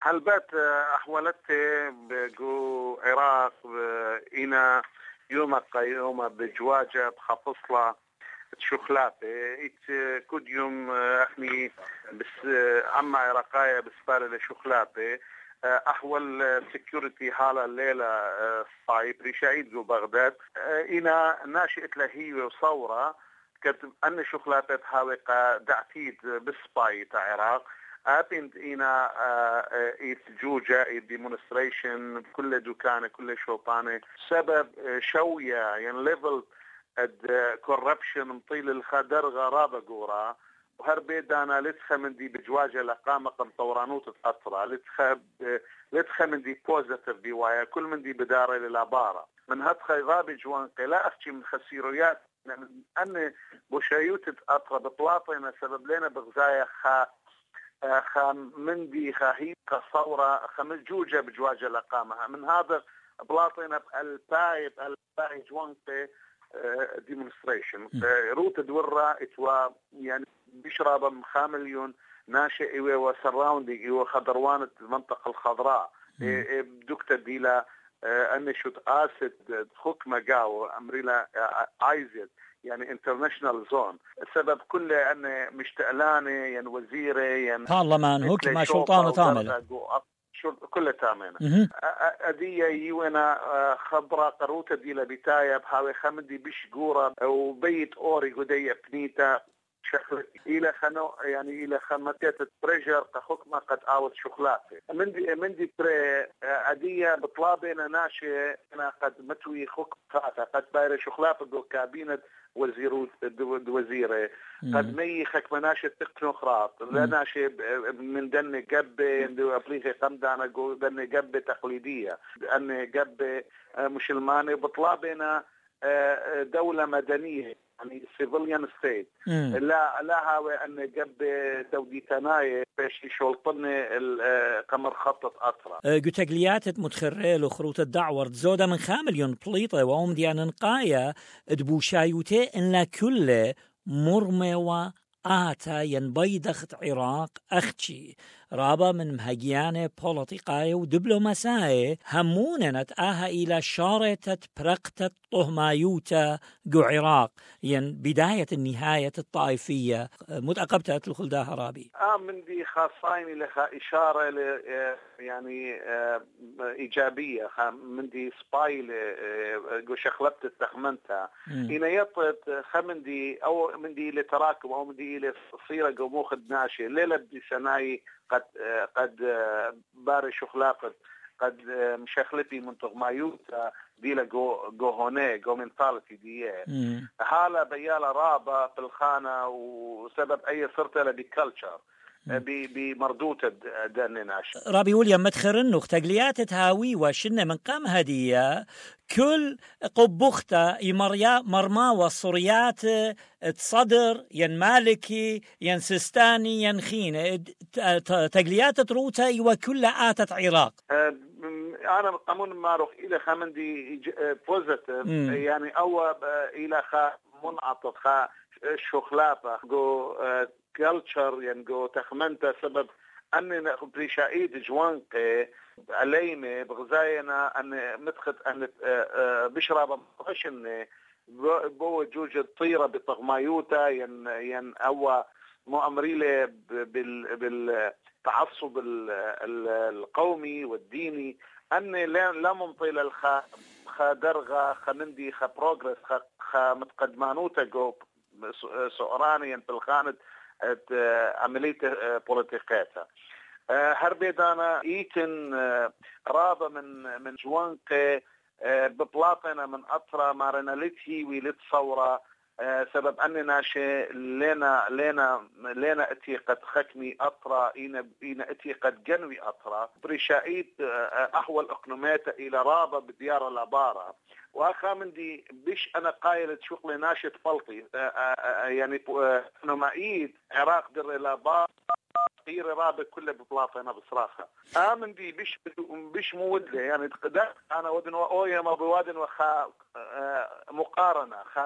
هلبت أحولت بجو عراق إنا يوم بجواجة بخفصلة شخلاتي كل يوم احني بس عما عراقية بسفارة لشخلاتي أحول سيكوريتي حالة الليلة صعيب رشايد جو بغداد إنا ناشئة لهي وصورة كتب أن شخلاتي تحاوق دعتيد بسباي تا عراق أبند إنا إتجوجة ديمونستريشن كل دكانة كل شوطانة سبب شوية يعني ليفل كوربشن مطيل الخدر غرابة قورا وهربيدانا لتخا من دي بجواجة لقامة طورانوت تأثرى لتخا من دي بوزيتيف بيوايا كل من دي بدارة للعبارة من هدخي غابي جوانقي لا أختي من خسيرويات أن بوشايوت تأثرى بطلاطينا سبب لنا بغزايا مندي خاهيب كصورة خمجوجة بجواجة لقامها من هذا بلاطينا الباي جوانقي ديمونستريشن روت دورة اتوا يعني بيشرب 5 مليون ناشئ وسراوندي وخضروان المنطقة الخضراء بدكتة ديلا أن شوت آسد خكمة جاو أمريلا عايزت يعني انترناشنال زون السبب كله أن مشتقلاني ين وزيري ين برلمان هوك ما شلطانة تاملة كل تامينة أدية يونا خبرة قروتة دي لبتاية بحاوي خمدي بيش قورة وبيت أوري قدية بنيتا شخلت إلى خنو يعني إلى خمتيت التريجر كحكمة قد آوت شخلاتي من دي بري أدية بطلابنا ناشئ أنا قد متوي خكمة قد بايرة شخلات دو كابينة وزيره قد مي خك مناشة تكنوقراط لا ناشئ من دن جبة عندو أفريقيا قمدانا جو دن جبة تقليدية أن جبة مسلمانة بطلابنا دولة مدنية يعني civilian state لا هو أن جب دوديتناي باش يشولطن كمر خطط أطرا قتقليات متخرل وخروط الدعور زودة من 5 مليون بليطة وهم ديان نقايا دبوشايوتي إن لا كل مرمى آتا ينبيدخت عراق أختشي رابا من مهجيانة بوليتيقاية ودبلوماساية هموننت آها إلى شارة برقتة طهمايوتا جو عراق ين بداية النهاية الطائفية متأقبتها الخلداء رابي من دي خاصين لها إشارة يعني إيجابية من دي سباي جو شخلبت التخمنتها إن يطت خمن دي أو من دي لتراكم أو من دي لصيرة جو موخد ناشي ليلة بدي سناي قد باري شخلاقت قد مشخلتي من تغمايوت ديلا جو هوني جو منطالتي دي حالة بيالة رابة في الخانة وسبب أي صرتها بكالتشر بمردوت دانيناش رابي وليام متخرن تقليات تهاوي وشنة من قام هدية كل قبخته مرما والصريات تصدر ين مالكي ين سستاني ين خين تقليات تروتا وكل آتت عراق أنا قانون معروف إلى خمندي بوزيتيف يعني أو إلى منعطف شخلافة جو كالتشر يعني جو تخمنت سبب أن بريشايد جوانقي علينا بغزاينا أن مدخت أن بشرب خشن بو جوج الطيرة بطغمايوتا ين أو مؤمريله بالتعصب القومي والديني أن لا ممطيل خدرغة خمندي خبروغرس متقدمانوتا جو سؤرانيا في الخانة عملية بوليتيقاتها هربيدانا ايتن رابة من جوانقي ببلاطنا من أطرى مارنا لتهي ولتصورة سبب أننا شيء لنا اتي قد خكمي أطرى إنا اتي قد جنوي أطرى بريشايد أحول أقنومات إلى رابة بديار العبارة وأخا من دي بيش أنا قايلة شغل ناشط فلطي يعني نمائيد عراق در إلى بار غير رابط كله ببلاطنا بصراحة آمن دي بيش مودلة يعني أنا ودن وأويا ما بوادن وخا مقارنة خا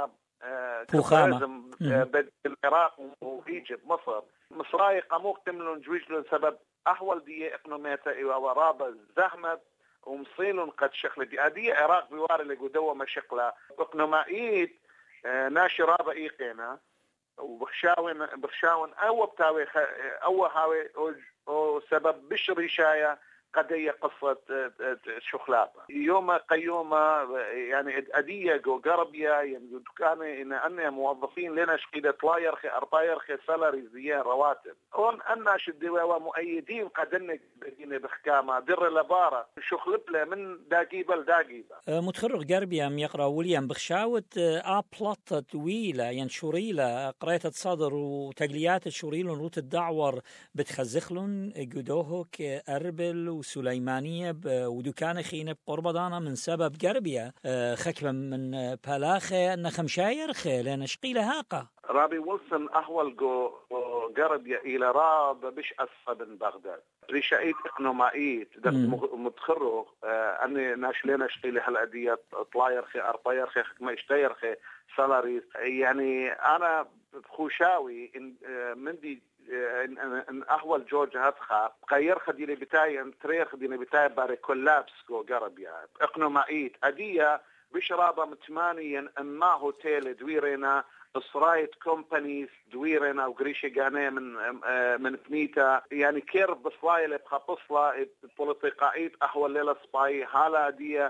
فوخامة بالعراق وإيجيبت مصراي قاموك تملون جويجلون سبب أحول دي إقنوميتا ورابة زحمة ومصيلون قد شخلة دي أدية عراق بوار اللي قدوة مشقلة إقنومائيت ناشي رابة إيقينا وبخشاون أو بتاوي أو هاوي أو سبب بشريشايا قضية قصة شخلابة يوم قيومة يعني أدية جو قربية يعني كان إن موظفين لنا شقيدة طلايرخي أربايرخي سالاري زيان رواتب هون أنا شدوا مؤيدين قدنك بدين بحكامة در لبارة شخلبلة من داقيبة لداقيبة متخرج قربية يقرأ ويليام بخشاوت أبلطة طويلة ينشوريلة قريت صدر وتقليات الشوريلون روت الدعور بتخزخلون قدوهك أربل وسليمانية ودكان خينة بقربضانة من سبب قربية خكمة من بالاخة أن خمشاير خيلة نشقيلة هاقة رابي ويلسون أحول قربية إلى راب بش أصفى بغداد ريشايت إقنومائيت متخرج أني ناشلين شقيلة هالأدية طلايرخي أربايرخي خكمة اشتايرخي سالاريز يعني أنا خوشاوي من دي ان احول جورج هاتخا غير خديني بتاعي ان تريخ خديني بتاعي باري كولابس جو قرب يعني اقنومائيت اديه بشرابه متمانيا اما هوتيل دويرنا اسرايت كومبانيز دويرنا وغريشي غاني من ثنيتا يعني كير بصلايل بخبصله بوليتيقايت احول ليله سباي حاله دي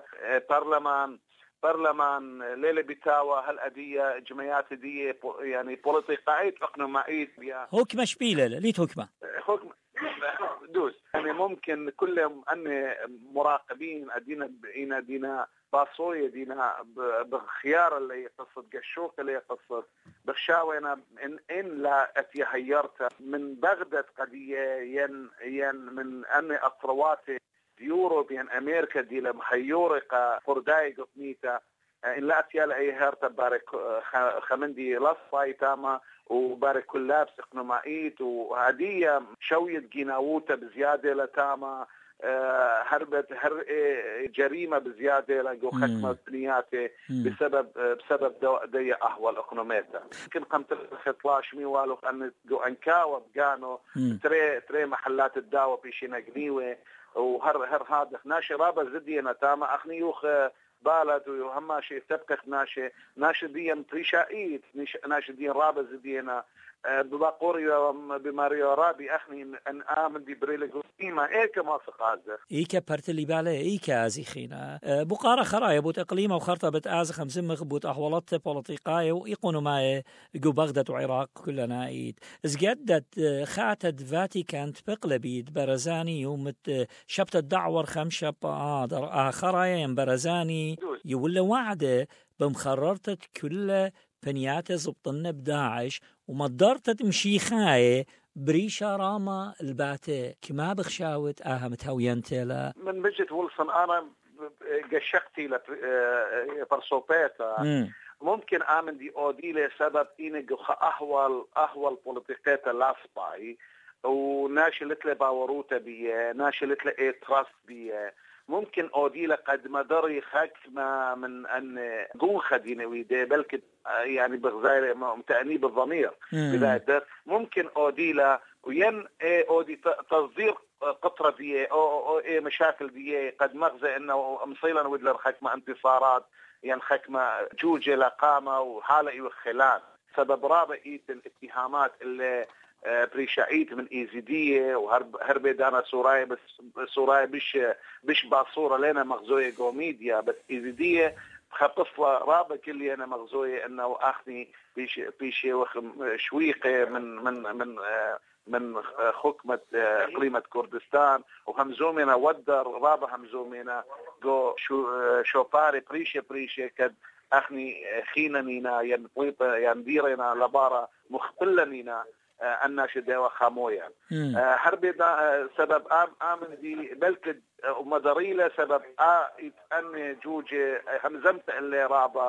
برلمان ليلة بتاوى هالأدية جمعيات دي يعني بوليتيقايت اقنومائيت حكمة شبيلة ليت حكمة دوس يعني ممكن كلهم أن مراقبين أدينا باصوية دينا بخيار اللي يقصد قشوق اللي يقصد بخشاوينا إن لا أتيهيرت من بغداد قضية ين من أن أطرواتي يوروبيان أمريكا دي لمحيورقة فرداي قطنيتا إن لا أتيال أي هرتا بارك خمندي لصفاي تاما وبارك كلابس اقنومائيت وهدية شوية جيناووتا بزيادة لتاما هربت جريمة بزيادة لجو خكمة بنياتي بسبب دي أحوال اقنوميتا يمكن قمت الخطلاش ميوالو أن جو أنكاوة بقانو تري محلات الداوة بيشينا قنيوة وهر هذا ناشي رابع زدينا تاما أخني يوخ بالد وهم شيء تبكخ ناشي دين تريشائيت ناشي دين رابع زدينا بباقوريو بماريو رابي أخني أن آمن دي بريلي قصيمة إيكا ما سقازة إيكا برتلي بالي إيكا أزيخينا بقارة خرايا بوت إقليمة وخرطة بتآزخ مزمخ بوت أحوالات بوليتيقاية وإيقونوماية جو بغداد وعراق كلنا إيد زقدت خاتد فاتيكان تبقلبيد برزاني يومت شبت الدعور خمشة خرايا برزاني يولى وعده بمخررتت كل بنيات زبطنا بداعش ومدرت تمشي خاية بريشة راما الباتة كما بخشاوت متهوين تيلا من بجت ويلسون أنا قشقتي لبرسوبيتا ممكن آمن دي أوديلة سبب إنه أحوال بوليتيكيتا لاسباي وناشي لتلي باوروتا بيه ناشي لتلي إيتراست بيه ممكن أوديلة قد مدري خكمة من أن قون خدينة ويدي بلك يعني بغزاية متأني بالضمير بداية ممكن أوديلة وين أودي تصدير قطرة دي أو مشاكل دي قد مغزى إنه مصيلا ودلر خكمة انتصارات يعني خكمة جوجة لقامة وحالة وخلال سبب رابعية الاتهامات اللي بريشايت من إيزيدية وهربي دانا سوراي بس سوراي بش باصورة لنا مغزوية قوميديا بس إيزيدية خطفلة رابع كلي أنا مغزوية إنه أخني بيش شويقة من حكمة إقليمة كردستان وهمزومنا ودر رابع همزومنا جو شوباري بريشة كد أخني خينانينا ينطيطة ينديرنا لبارة مخبلنينا الناش دوا خامويا حربي سبب آمن دي بلك ومدريلة سبب أن جوجي همزمت اللي رابا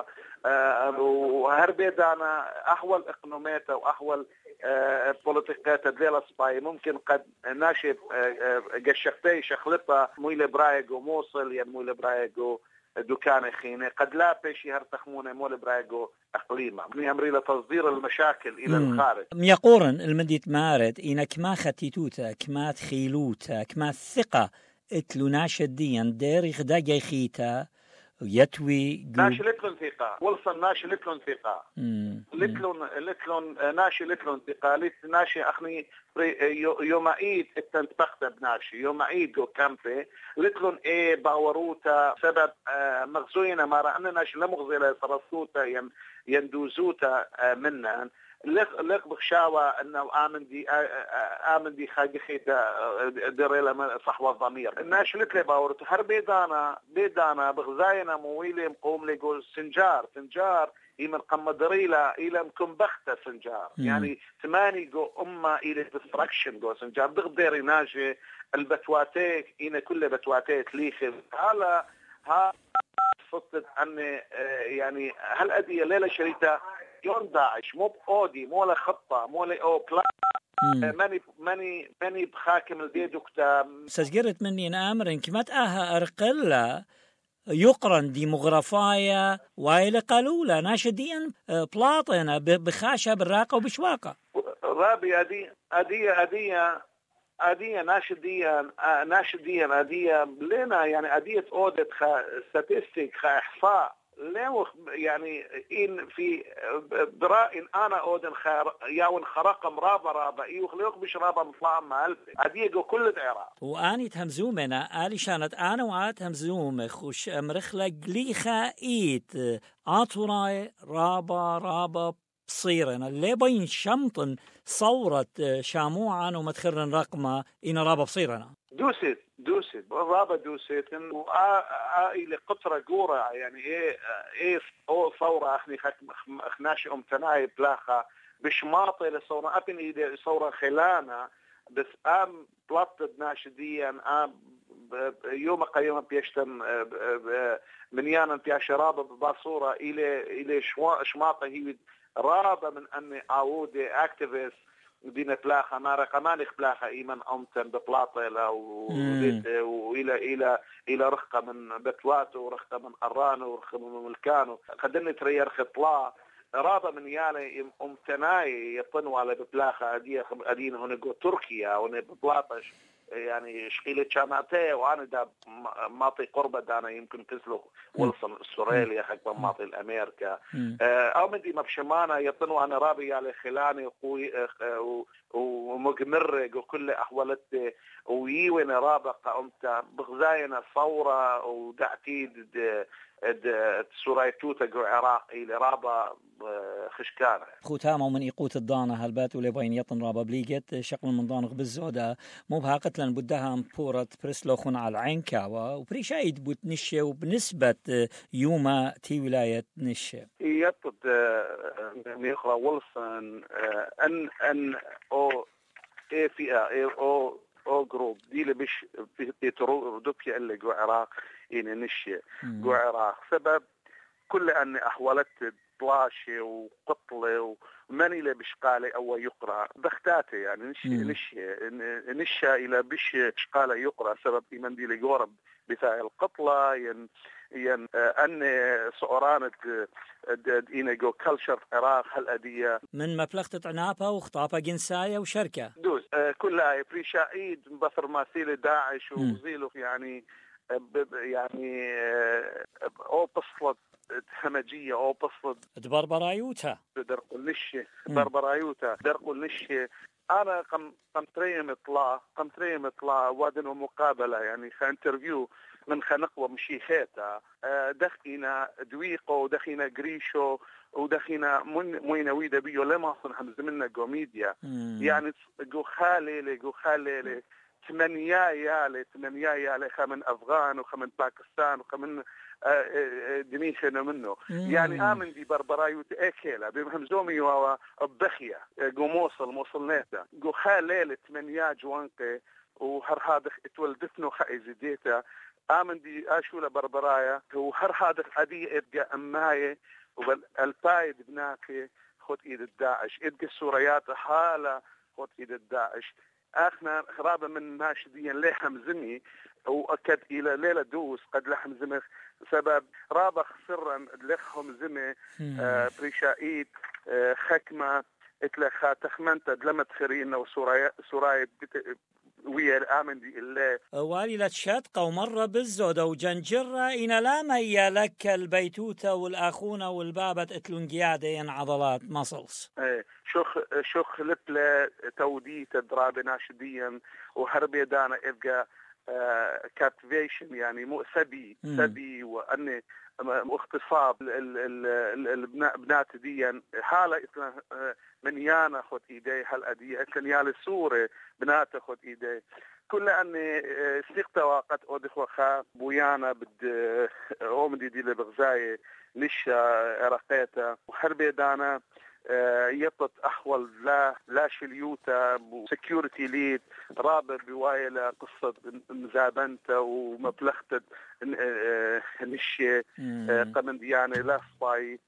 وهربي دانا أحوال إقنوميتا وأحوال بوليتيكاتا ديلا سباي ممكن قد ناشي قشقتي شخلطة مويل برايقو موصل يعني مويل برايقو دكان خينة قد لا بيشي هرتخمونة مول برايقو أقليمة من أمري لتصدير المشاكل إلى الخارج. يقورن المديت مارد إنك ما ختيتوتا كما تخيلوتا كما ثقة اتلو ناشديا دير خداجي خيتا يتوي ناشي لتلون ثقة ولصن ناشي لتلون ثقة لتلون ناشي لتلون ثقة ناشي أخني يوم عيد التنتبخت بناشي يوم عيد جو كامبي لتلون باوروتا سبب مغزوينا ما رأنا ناشي لمغزلة صرصوتا يندوزوتا منا لق بخشاوة أنه آمن دي خاجخيتا دريلا صحوة الضمير الناس لتلي باورت هر بيدانا بغزاينا مويلي مقوم لقول سنجار إيمن قمدريلا إلى مكم بختة سنجار يعني ثماني جو أما إلى ديستركشن جو سنجار بغديري ناجي البتواتيك إنا كل بتواتيك ليخل ها فصلت أن يعني هل أدي ليلة شريطة يون داعش مو بأودي مو لخطة مو لأو بلان ماني بخاكم البيدو كتاب سجرت مني نامر إنك ما تأها أرقلة يقرن ديموغرافايا وإلى قالولا ناشديا بلاطنا بخاشة بالراقة وبشواقة رابي أدية ناشديا أدية لنا يعني أدية أودت ستاتستيك إحصاء لا يعني إن في برائن أنا أودن ياون خرقم رابا يخلق بش رابا مطلع مال أديجو كل العراق وأني تهمزومنا آلي شانت أنا وعاد همزوم خوش مرخلة قليخة إيت آتوراي رابا بصيرنا اللي بين شمطن صورة شاموعا ومتخرن رقمة إن رابا بصيرنا دوست رابا دوست إلى قطرة جورة يعني إيه صورة أخناش تناي بلاخة بشماطة لصورة أبني إلى صورة خلانة بس بلطد ناشديا يوم قيوم بيشتم منيانا بيشرابة بباصورة إلى شماطة هي رابا من أني عودة أكتيفيست دينا بلاخة ما رقمان بلاخة إيمان أمتن ببلاطة وإلى رخة من بتواتو ورخة من أرانو ورخة من ملكانو خدني ترير خطلا رابا من يالي أمتناي يطنوا على ببلاخة أدين هنا جو تركيا هنا ببلاطش يعني شقيلة شامعتي وأنا دا ماطي قربة دانا يمكن تسلق ولصن إسرائيل حق ماطي الأمريكا أو من دي مبشمانة يطنوا أنا رابي على خلاني ومجمر وكل أحوالت ويوين رابقة أمتا بغزاينا صورة ودعتيد سورايتوتا جو عراقي لرابا خشكانة خوتامو من إيقوت الضانة هالبات ولبين يطن رابا بليجت شقل من ضانق بالزودة مو بها قتلا بدها مبورة برسلوخون على عينكاوا وبريشايد بوت نشة وبنسبة يوما تي ولاية نشة يطد ميخرا ولسن أن أو إيه فئة أو جروب دي اللي بيش بيترو دوكي اللي جو عراق إن نشة جو عراق سبب كل أن أحوالت طلاشة وقتلة وماني لا بشقالة أو يقرأ بختاته يعني نشة إلى بش شقالة يقرأ سبب إيمان دي لجورب بتاع القتلة أن صورانة إنه جو كلشر عراق هالأدية من مبلغة عنابة وخطابة جنساية وشركة دوس كلها بريشايد بثر ماثيل داعش وزيله يعني أو بصلت همجية أو بصلت بربرايوتا درقل نشة أنا قمت ريم إطلاع وادن ومقابلة يعني خانترفيو من خنقوة مشيخيتا دخينا دويقو ودخينا قريشو ودخينا موينا ويدا بيو لما أصلا حمز منا جو ميديا يعني جو خالي ثمانية يالي خمن أفغان وخمن باكستان وخمن دميشنا منه يعني آمن دي بربرايوت أكيلا بمهمزومي وبخية جو موصل نيتا جو خالي 8 جوانقي وهر هذا اتولدتنو خائز ديتا آمن دي آشولا بربرايا وهر هذا أدي إبقى أماي والبايد بناكي خد إيد الداعش إبقى السوريات حالة خد إيد الداعش اخنا خرابه من ناشدين ليه همزمي وأكد إلى ليلة دوس قد لحم زمخ سبب رابخ سرا لخهم زمه بريشائيت خكمة اتلخا تخمنت دلمت خرين وسراي ويا الآمن دي الله والي لتشتقة ومرة بالزودة وجنجرة إن لا ميا لك البيتوتة والآخونة والبابة اتلون قيادة عضلات مصلص شخ لبلة تودي تدراب ناشديا وهربي دانا إبقى كابتيفيشن يعني مو سبي وأني اغتصاب البنات ديا حالة من يانا خد إيدي هالأدية كان يالي سورة بنات خد إيدي كل أني استيقظ وقت أدخل خا بويانا بد عمدي دي لبغزاية نشا عراقيتا وحربي دانا يطت أحول لا شليوتا سكيورتي ليد رابط بوايلة قصة مزابنتا ومبلغتت نشي قمن ديانة لا صباي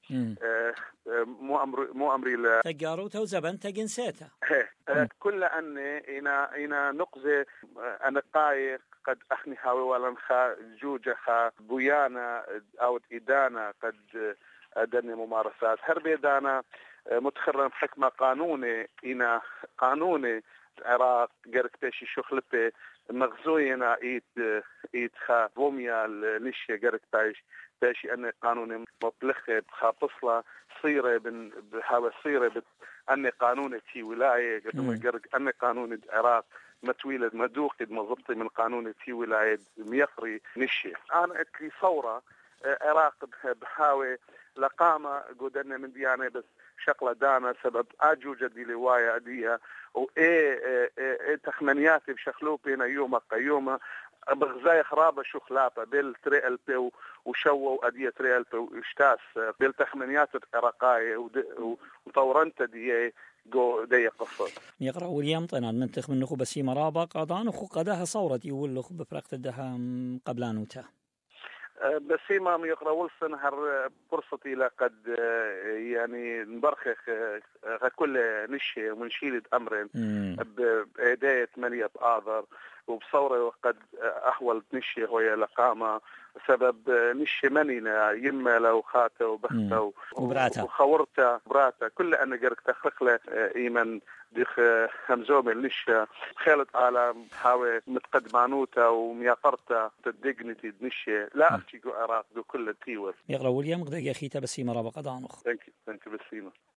مو أمري لا تقاروتا وزبنتا جنسيتا كل أن إنا نقزة أنا قايق قد أخني هاوي ولنخا جوجخا بويانا أو إدانا قد أدني ممارسات هربي دانا متخرم حكمة قانوني العراق قرق تاشي شخلبي مغزوينا ايد خا بوميا النشي قرق تاشي أن قانوني مطلخة بخاطصلة صيرة بهذا صيرة أن قانوني في ولاية قرق أن قانوني العراق متويلد مدوقد مضبطي من قانوني في ولاية ميخري نشي أنا أكلي ثورة عراق بحاوي لقامة قدرنا من ديانة بس شغلة دانا سبب أجوجة دي لواية أديها وإيه تخمنياتي بشخلو بين يوم بغزاي خرابة شخلابة بالتريال بيو وشووا أدية تريال بيو اشتاس بالتخمنيات العراقية وطورنت دي جو دي قصة يقرأ وليام طناد منتخ من نخو بسيمة رابا قادان خو قداها صورة يقول لخو بفرقت الدها قبلانوتا بسيمة يقرأ ولسن هر فرصتي لقد يعني نبرخخ كل نشي ونشيل أمر بإداية ملية آذر وبصورة وقد أحول نشي هو لقامة سبب نشي منينا يما لو خاته وبخته وخورته براته كل أنا قرق تخلق له إيمن ديخ همزوم النشا خالد عالم حاوي متقدمانوتا ومياقرتا تدقنتي دنشي لا أختي جو عراق دو كل التيور يقرأ وليام قد أخيتا بسيمة رابق دانوخ Thank you بسيمة